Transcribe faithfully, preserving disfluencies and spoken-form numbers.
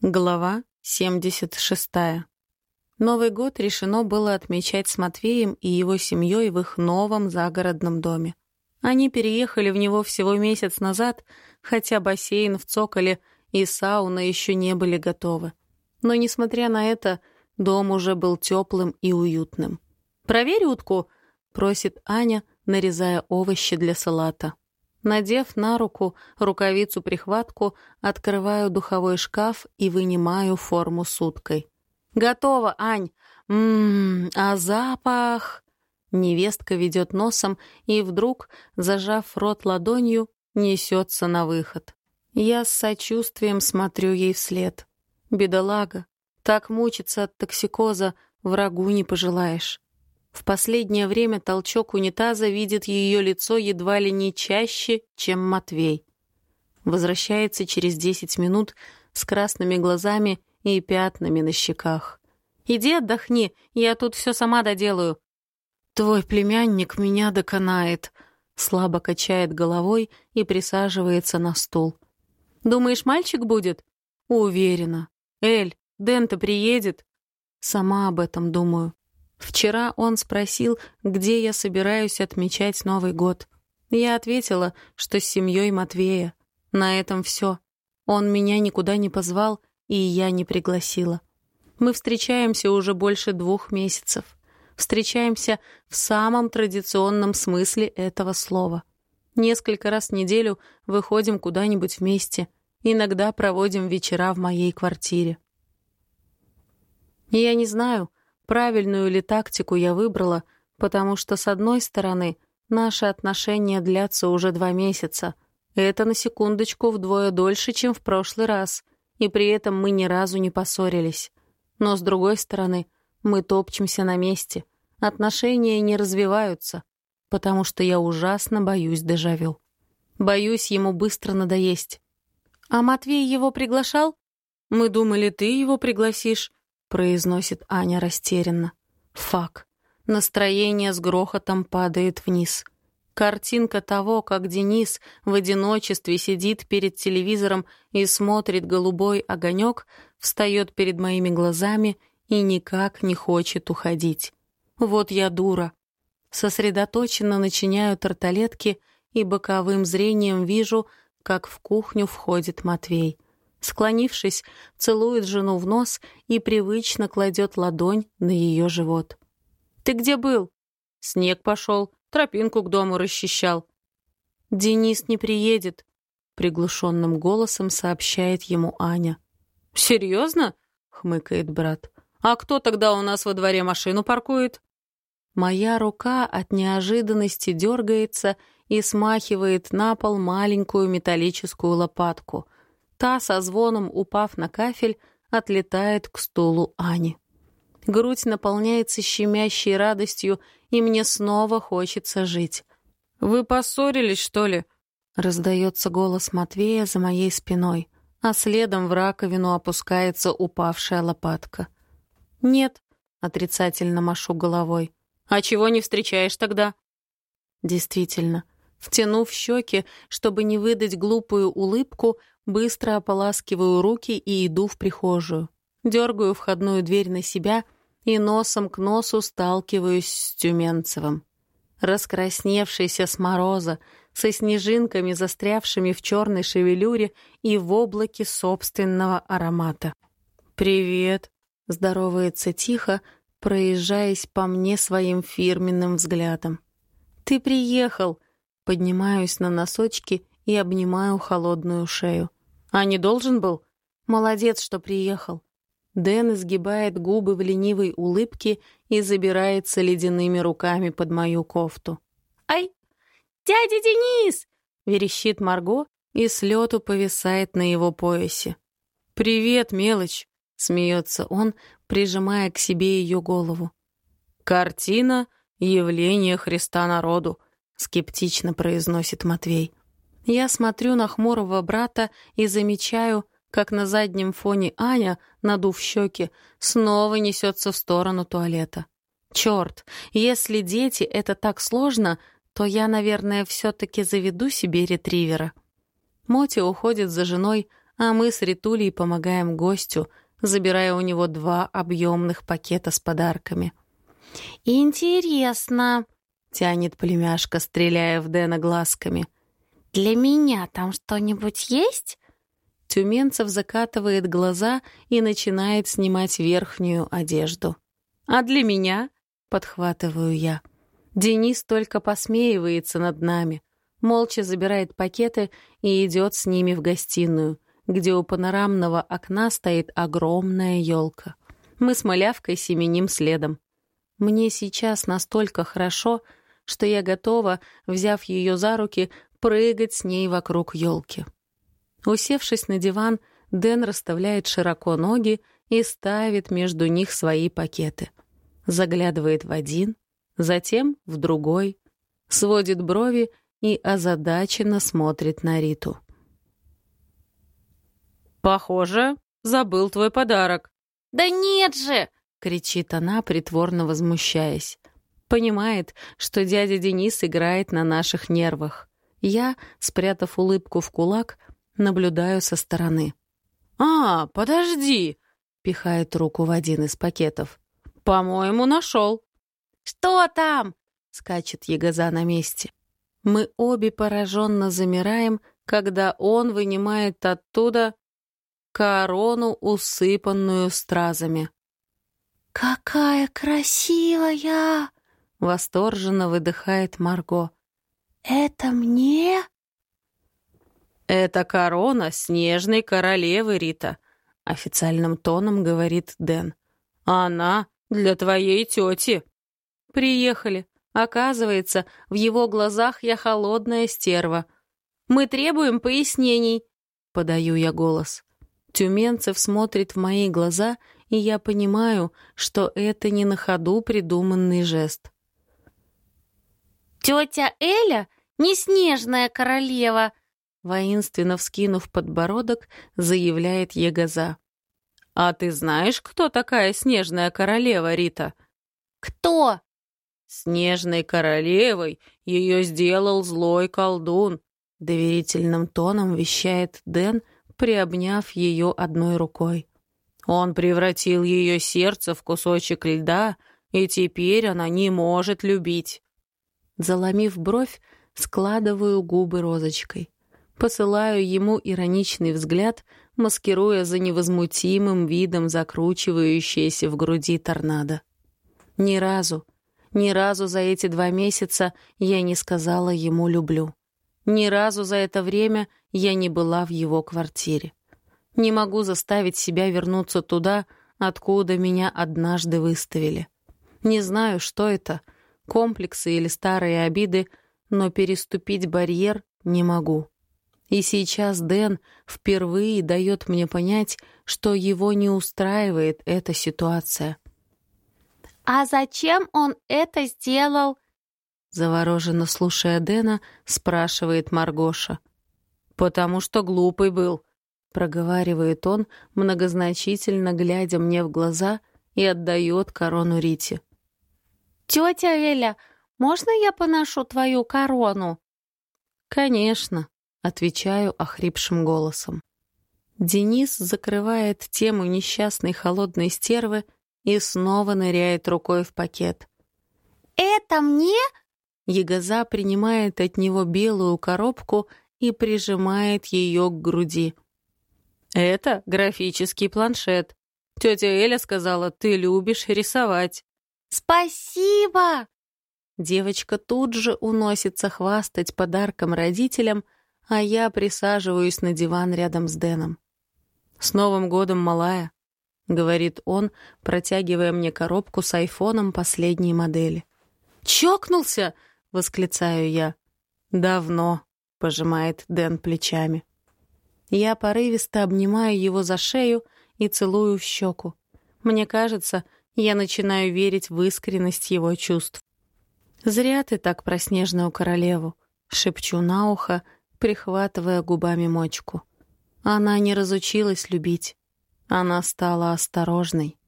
Глава семьдесят шестая. Новый год решено было отмечать с Матвеем и его семьей в их новом загородном доме. Они переехали в него всего месяц назад, хотя бассейн в цоколе и сауна еще не были готовы. Но, несмотря на это, дом уже был теплым и уютным. «Проверь утку», — просит Аня, нарезая овощи для салата. Надев на руку рукавицу-прихватку, открываю духовой шкаф и вынимаю форму с уткой. «Готово, Ань! Ммм, а запах!» Невестка ведет носом и вдруг, зажав рот ладонью, несется на выход. Я с сочувствием смотрю ей вслед. Бедолага, так мучиться от токсикоза врагу не пожелаешь. В последнее время толчок унитаза видит ее лицо едва ли не чаще, чем Матвей. Возвращается через десять минут с красными глазами и пятнами на щеках. «Иди отдохни, я тут все сама доделаю». «Твой племянник меня доконает», — слабо качает головой и присаживается на стул. «Думаешь, мальчик будет?» «Уверена. Эль, Дэн-то приедет?» «Сама об этом думаю». Вчера он спросил, где я собираюсь отмечать Новый год. Я ответила, что с семьей Матвея. На этом все. Он меня никуда не позвал, и я не пригласила. Мы встречаемся уже больше двух месяцев. Встречаемся в самом традиционном смысле этого слова. Несколько раз в неделю выходим куда-нибудь вместе. Иногда проводим вечера в моей квартире. Я не знаю, правильную ли тактику я выбрала, потому что, с одной стороны, наши отношения длятся уже два месяца. Это, на секундочку, вдвое дольше, чем в прошлый раз, и при этом мы ни разу не поссорились. Но, с другой стороны, мы топчемся на месте. Отношения не развиваются, потому что я ужасно боюсь дежавю. Боюсь ему быстро надоесть. «А Матвей его приглашал?» «Мы думали, ты его пригласишь», — произносит Аня растерянно. Фак. Настроение с грохотом падает вниз. Картинка того, как Денис в одиночестве сидит перед телевизором и смотрит голубой огонек, встает перед моими глазами и никак не хочет уходить. Вот я дура. Сосредоточенно начиняю тарталетки и боковым зрением вижу, как в кухню входит Матвей. Склонившись, целует жену в нос и привычно кладет ладонь на ее живот. «Ты где был?» «Снег пошел, тропинку к дому расчищал». «Денис не приедет», — приглушенным голосом сообщает ему Аня. «Серьезно?» — хмыкает брат. «А кто тогда у нас во дворе машину паркует?» Моя рука от неожиданности дергается и смахивает на пол маленькую металлическую лопатку. Та, со звоном упав на кафель, отлетает к стулу Ани. Грудь наполняется щемящей радостью, и мне снова хочется жить. «Вы поссорились, что ли?» — раздается голос Матвея за моей спиной, а следом в раковину опускается упавшая лопатка. «Нет», — отрицательно машу головой. «А чего не встречаешь тогда?» Действительно, втянув щеки, чтобы не выдать глупую улыбку, быстро ополаскиваю руки и иду в прихожую. Дергаю входную дверь на себя и носом к носу сталкиваюсь с Тюменцевым. Раскрасневшийся с мороза, со снежинками, застрявшими в черной шевелюре и в облаке собственного аромата. «Привет», — здоровается тихо, проезжаясь по мне своим фирменным взглядом. «Ты приехал», — поднимаюсь на носочки и обнимаю холодную шею. «А не должен был?» «Молодец, что приехал». Дэн изгибает губы в ленивой улыбке и забирается ледяными руками под мою кофту. «Ай! Дядя Денис!» — верещит Марго и с лету повисает на его поясе. «Привет, мелочь!» — смеется он, прижимая к себе ее голову. «Картина явления Христа народу», — скептично произносит Матвей. Я смотрю на хмурого брата и замечаю, как на заднем фоне Аня, надув щеки, снова несется в сторону туалета. Черт, если дети — это так сложно, то я, наверное, все-таки заведу себе ретривера. Мотя уходит за женой, а мы с Ритулей помогаем гостю, забирая у него два объемных пакета с подарками. «Интересно», — тянет племяшка, стреляя в Дэна глазками. «Для меня там что-нибудь есть?» Тюменцев закатывает глаза и начинает снимать верхнюю одежду. «А для меня?» — подхватываю я. Денис только посмеивается над нами, молча забирает пакеты и идет с ними в гостиную, где у панорамного окна стоит огромная елка. Мы с Малявкой семеним следом. Мне сейчас настолько хорошо, что я готова, взяв ее за руки, прыгать с ней вокруг елки. Усевшись на диван, Дэн расставляет широко ноги и ставит между них свои пакеты. Заглядывает в один, затем в другой, сводит брови и озадаченно смотрит на Риту. «Похоже, забыл твой подарок». «Да нет же!» — кричит она, притворно возмущаясь. Понимает, что дядя Денис играет на наших нервах. Я, спрятав улыбку в кулак, наблюдаю со стороны. «А, подожди!» — пихает руку в один из пакетов. «По-моему, нашел». «Что там?» — скачет Ягоза на месте. Мы обе пораженно замираем, когда он вынимает оттуда корону, усыпанную стразами. «Какая красивая!» — восторженно выдыхает Марго. «Это мне?» «Это корона снежной королевы, Рита», — официальным тоном говорит Дэн. «Она для твоей тети». «Приехали. Оказывается, в его глазах я холодная стерва. Мы требуем пояснений», — подаю я голос. Тюменцев смотрит в мои глаза, и я понимаю, что это не на ходу придуманный жест. «Тетя Эля не снежная королева», — воинственно вскинув подбородок, заявляет Ягоза. «А ты знаешь, кто такая снежная королева, Рита?» «Кто?» «Снежной королевой ее сделал злой колдун», — доверительным тоном вещает Дэн, приобняв ее одной рукой. «Он превратил ее сердце в кусочек льда, и теперь она не может любить». Заломив бровь, складываю губы розочкой. Посылаю ему ироничный взгляд, маскируя за невозмутимым видом закручивающееся в груди торнадо. Ни разу, ни разу за эти два месяца я не сказала ему «люблю». Ни разу за это время я не была в его квартире. Не могу заставить себя вернуться туда, откуда меня однажды выставили. Не знаю, что это, комплексы или старые обиды, но переступить барьер не могу. И сейчас Дэн впервые дает мне понять, что его не устраивает эта ситуация. «А зачем он это сделал?» Завороженно слушая Дэна, спрашивает Маргоша. «Потому что глупый был», — проговаривает он, многозначительно глядя мне в глаза, и отдает корону Рите. «Тетя Эля, можно я поношу твою корону?» «Конечно», — отвечаю охрипшим голосом. Денис закрывает тему несчастной холодной стервы и снова ныряет рукой в пакет. «Это мне?» Ягоза принимает от него белую коробку и прижимает ее к груди. «Это графический планшет. Тетя Эля сказала, ты любишь рисовать». «Спасибо!» Девочка тут же уносится хвастать подарком родителям, а я присаживаюсь на диван рядом с Дэном. «С Новым годом, малая!» — говорит он, протягивая мне коробку с айфоном последней модели. «Чокнулся!» — восклицаю я. «Давно», — пожимает Дэн плечами. Я порывисто обнимаю его за шею и целую в щеку. Мне кажется, я начинаю верить в искренность его чувств. «Зря ты так про снежную королеву», — шепчу на ухо, прихватывая губами мочку. Она не разучилась любить. Она стала осторожной.